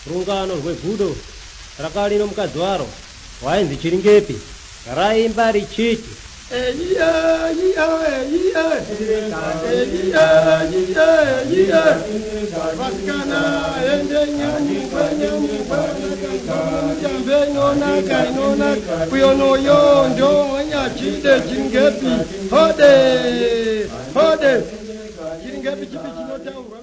rungano rwegudo rakali nomukadzi waro wainzi Chiringepi raimba richiti vasikana ende nyamuinonaka kuyonoyo ndo wanyachide Chiringepi hode Chiringepi chipi chinotaurwa